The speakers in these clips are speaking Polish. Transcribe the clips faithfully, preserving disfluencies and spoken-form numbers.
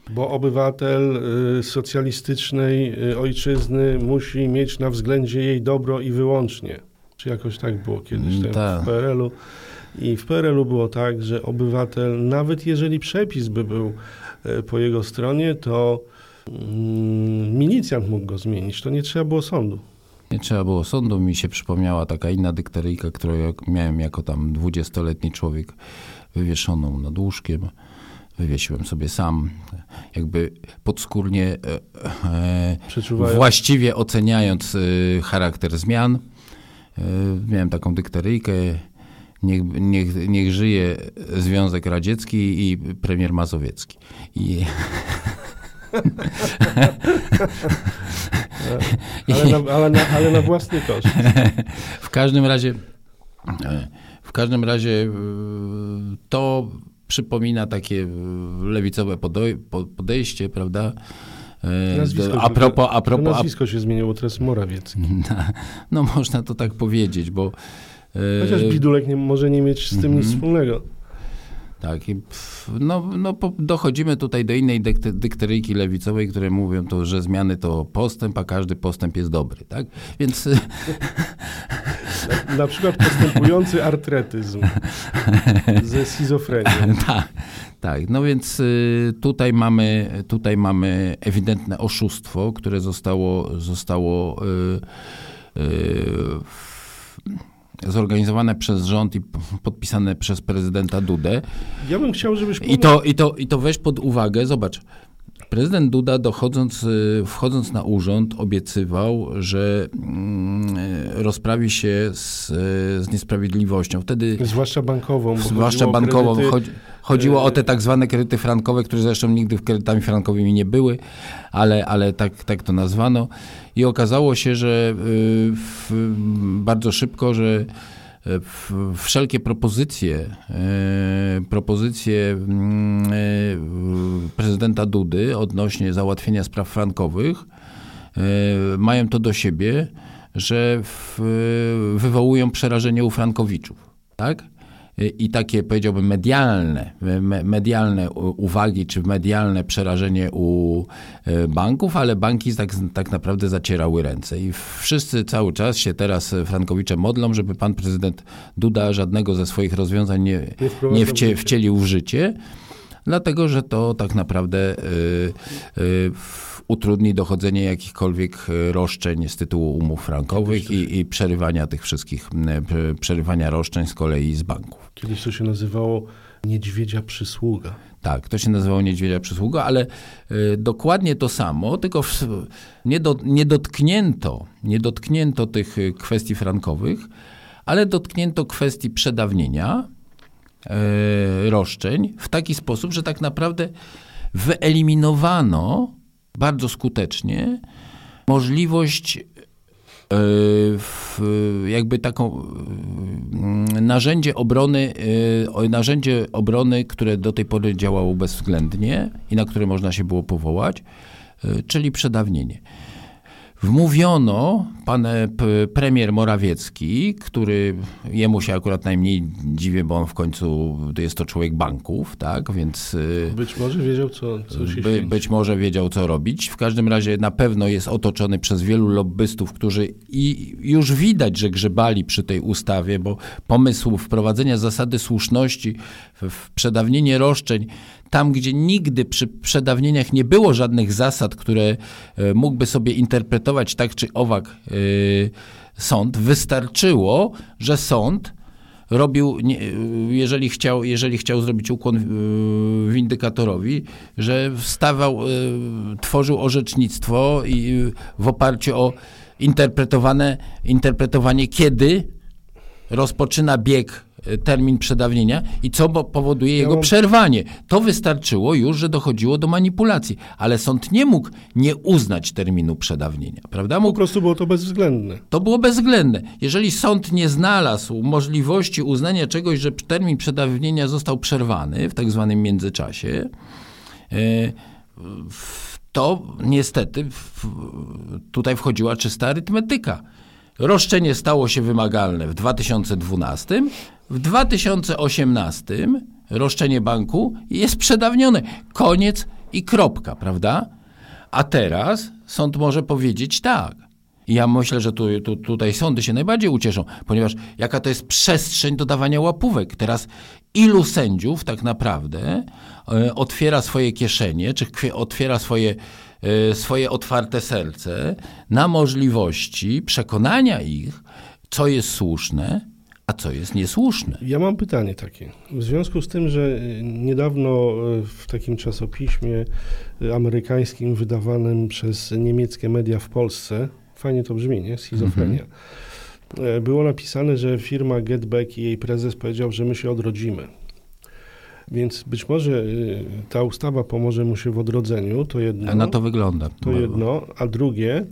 Bo obywatel y, socjalistycznej y, ojczyzny musi mieć na względzie jej dobro i wyłącznie. Czy jakoś tak było kiedyś ten, Ta. w P R L-u. I w P R L-u było tak, że obywatel, nawet jeżeli przepis by był y, po jego stronie, to y, milicjant mógł go zmienić. To nie trzeba było sądu. Nie trzeba było sądu. Mi się przypomniała taka inna dykteryjka, którą ja miałem jako tam dwudziestoletni człowiek wywieszoną nad łóżkiem. Wywiesiłem sobie sam, jakby podskórnie, e, e, właściwie oceniając e, charakter zmian. E, miałem taką dykteryjkę, niech, niech, niech żyje Związek Radziecki i premier Mazowiecki. I... ale, na, ale, na, ale na własny koszt. W każdym razie, w każdym razie to przypomina takie lewicowe podejście, prawda? Nazwisko, a propos, a propos, nazwisko się zmieniło, teraz Morawiecki. No, no można to tak powiedzieć, bo... Chociaż Bidulek nie, może nie mieć z tym mm-hmm. nic wspólnego. Tak, i no, no dochodzimy tutaj do innej dykt- dykteryjki lewicowej, które mówią to, że zmiany to postęp, a każdy postęp jest dobry, tak? Więc... Na, na przykład postępujący artretyzm ze schizofrenią. Tak, tak. No więc tutaj mamy, tutaj mamy ewidentne oszustwo, które zostało, zostało yy, yy, zorganizowane przez rząd i podpisane przez prezydenta Dudę. Ja bym chciał, żebyś... I to, i to, i to weź pod uwagę, zobacz. Prezydent Duda, dochodząc, wchodząc na urząd, obiecywał, że rozprawi się z, z niesprawiedliwością. Wtedy, zwłaszcza bankową. Zwłaszcza bankową. Kredyty, chodzi, chodziło o te tak zwane kredyty frankowe, które zresztą nigdy kredytami frankowymi nie były, ale, ale tak, tak to nazwano. I okazało się, że w, bardzo szybko, że wszelkie propozycje, propozycje prezydenta Dudy odnośnie załatwienia spraw frankowych mają to do siebie, że wywołują przerażenie u frankowiczów, tak? I takie, powiedziałbym, medialne, medialne uwagi, czy medialne przerażenie u banków, ale banki tak, tak naprawdę zacierały ręce. I wszyscy cały czas się teraz frankowicze modlą, żeby pan prezydent Duda żadnego ze swoich rozwiązań nie, nie wcie, wcielił w życie, dlatego że to tak naprawdę y, y, utrudni dochodzenie jakichkolwiek roszczeń z tytułu umów frankowych i, i przerywania tych wszystkich, przerywania roszczeń z kolei z banków. Kiedyś to się nazywało niedźwiedzia przysługa. Tak, to się nazywało niedźwiedzia przysługa, ale y, dokładnie to samo, tylko w, nie, do, nie dotknięto, nie dotknięto tych kwestii frankowych, ale dotknięto kwestii przedawnienia y, roszczeń w taki sposób, że tak naprawdę wyeliminowano bardzo skutecznie możliwość jakby taką narzędzie obrony, narzędzie obrony, które do tej pory działało bezwzględnie i na które można się było powołać, czyli przedawnienie. Wmówiono pan premier Morawiecki, który jemu się akurat najmniej dziwię, bo on w końcu jest to człowiek banków, tak, więc... Być może wiedział, co, co się by, Być może wiedział, co robić. W każdym razie na pewno jest otoczony przez wielu lobbystów, którzy i już widać, że grzebali przy tej ustawie, bo pomysł wprowadzenia zasady słuszności w przedawnienie roszczeń, tam, gdzie nigdy przy przedawnieniach nie było żadnych zasad, które mógłby sobie interpretować tak czy owak yy, sąd, wystarczyło, że sąd robił, jeżeli chciał, jeżeli chciał zrobić ukłon windykatorowi, że wstawał, tworzył orzecznictwo i w oparciu o interpretowane, interpretowanie, kiedy rozpoczyna bieg termin przedawnienia i co powoduje jego przerwanie. To wystarczyło już, że dochodziło do manipulacji, ale sąd nie mógł nie uznać terminu przedawnienia, prawda? Mógł... Po prostu było to bezwzględne. To było bezwzględne. Jeżeli sąd nie znalazł możliwości uznania czegoś, że termin przedawnienia został przerwany w tak zwanym międzyczasie, to niestety tutaj wchodziła czysta arytmetyka. Roszczenie stało się wymagalne w dwa tysiące dwunastym, w dwa tysiące osiemnastym roszczenie banku jest przedawnione. Koniec i kropka, prawda? A teraz sąd może powiedzieć tak. I ja myślę, że tu, tu, tutaj sądy się najbardziej ucieszą, ponieważ jaka to jest przestrzeń do dawania łapówek. Teraz ilu sędziów tak naprawdę y, otwiera swoje kieszenie, czy kwie, otwiera swoje, y, swoje otwarte serce na możliwości przekonania ich, co jest słuszne, a co jest niesłuszne. Ja mam pytanie takie. W związku z tym, że niedawno w takim czasopiśmie amerykańskim wydawanym przez niemieckie media w Polsce, fajnie to brzmi, nie? Schizofrenia. Mhm. Było napisane, że firma Getback i jej prezes powiedział, że my się odrodzimy. Więc być może ta ustawa pomoże mu się w odrodzeniu, to jedno. A na to wygląda. To jedno. A drugie,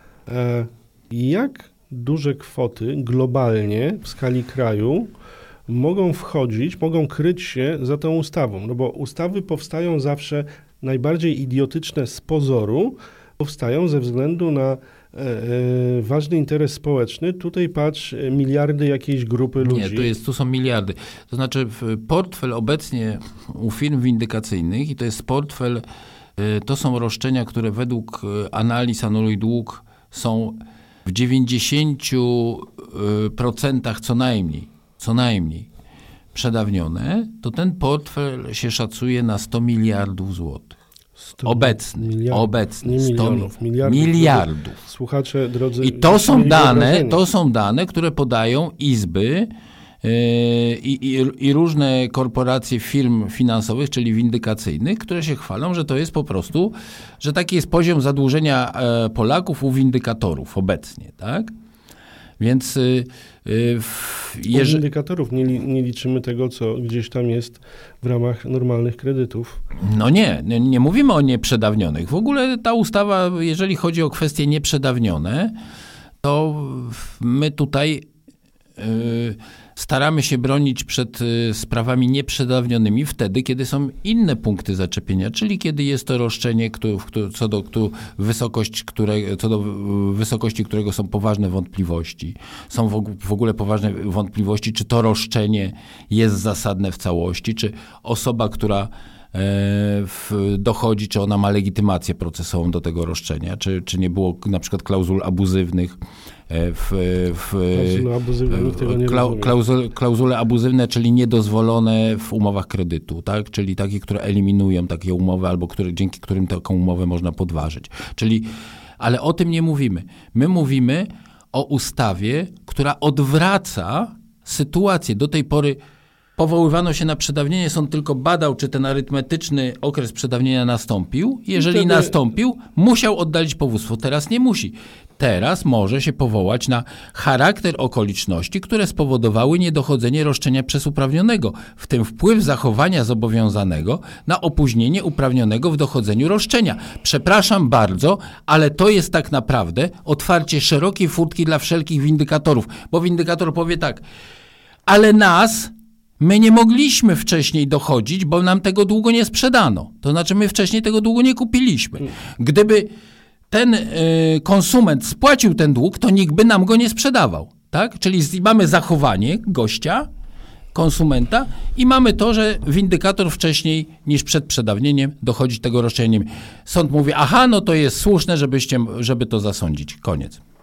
jak duże kwoty globalnie w skali kraju mogą wchodzić, mogą kryć się za tą ustawą? No bo ustawy powstają zawsze najbardziej idiotyczne z pozoru, powstają ze względu na e, e, ważny interes społeczny. Tutaj patrz, miliardy jakiejś grupy ludzi. Nie, tu, jest, tu są miliardy. To znaczy portfel obecnie u firm windykacyjnych i to jest portfel, to są roszczenia, które według analiz Anuluj Dług są w dziewięćdziesięciu procentach co najmniej, co najmniej przedawnione, to ten portfel się szacuje na sto miliardów złotych. Obecny, miliardów, obecny. Nie milionów, miliardów. miliardów. Słuchacze, drodzy... I to są dane, to są dane, które podają izby yy, i, i różne korporacje firm finansowych, czyli windykacyjnych, które się chwalą, że to jest po prostu, że taki jest poziom zadłużenia e, Polaków u windykatorów obecnie, tak? Więc yy, yy, jeż... U windykatorów nie, nie liczymy tego, co gdzieś tam jest w ramach normalnych kredytów. No nie, nie, nie mówimy o nieprzedawnionych. W ogóle ta ustawa, jeżeli chodzi o kwestie nieprzedawnione, to my tutaj yy, staramy się bronić przed y, sprawami nieprzedawnionymi wtedy, kiedy są inne punkty zaczepienia, czyli kiedy jest to roszczenie, kto, kto, co do kto, wysokość, które, co do wysokości którego są poważne wątpliwości. Są w, w ogóle poważne wątpliwości, czy to roszczenie jest zasadne w całości, czy osoba, która W, dochodzi, czy ona ma legitymację procesową do tego roszczenia, czy, czy nie było na przykład klauzul abuzywnych w, w klauzule abuzywne, nikt tego nie kla, klauzule, klauzule abuzywne, czyli niedozwolone w umowach kredytu, tak? Czyli takie, które eliminują takie umowy, albo które, dzięki którym taką umowę można podważyć. Czyli, ale o tym nie mówimy. My mówimy o ustawie, która odwraca sytuację. Do tej pory powoływano się na przedawnienie, sąd tylko badał, czy ten arytmetyczny okres przedawnienia nastąpił. Jeżeli wtedy... nastąpił, musiał oddalić powództwo. Teraz nie musi. Teraz może się powołać na charakter okoliczności, które spowodowały niedochodzenie roszczenia przez uprawnionego, w tym wpływ zachowania zobowiązanego na opóźnienie uprawnionego w dochodzeniu roszczenia. Przepraszam bardzo, ale to jest tak naprawdę otwarcie szerokiej furtki dla wszelkich windykatorów, bo windykator powie tak, ale nas... My nie mogliśmy wcześniej dochodzić, bo nam tego długo nie sprzedano. To znaczy my wcześniej tego długo nie kupiliśmy. Gdyby ten y, konsument spłacił ten dług, to nikt by nam go nie sprzedawał. Tak? Czyli z, mamy zachowanie gościa, konsumenta i mamy to, że windykator wcześniej niż przed przedawnieniem dochodzi tego roszczeniem. Sąd mówi, aha, no to jest słuszne, żebyście, żeby to zasądzić. Koniec.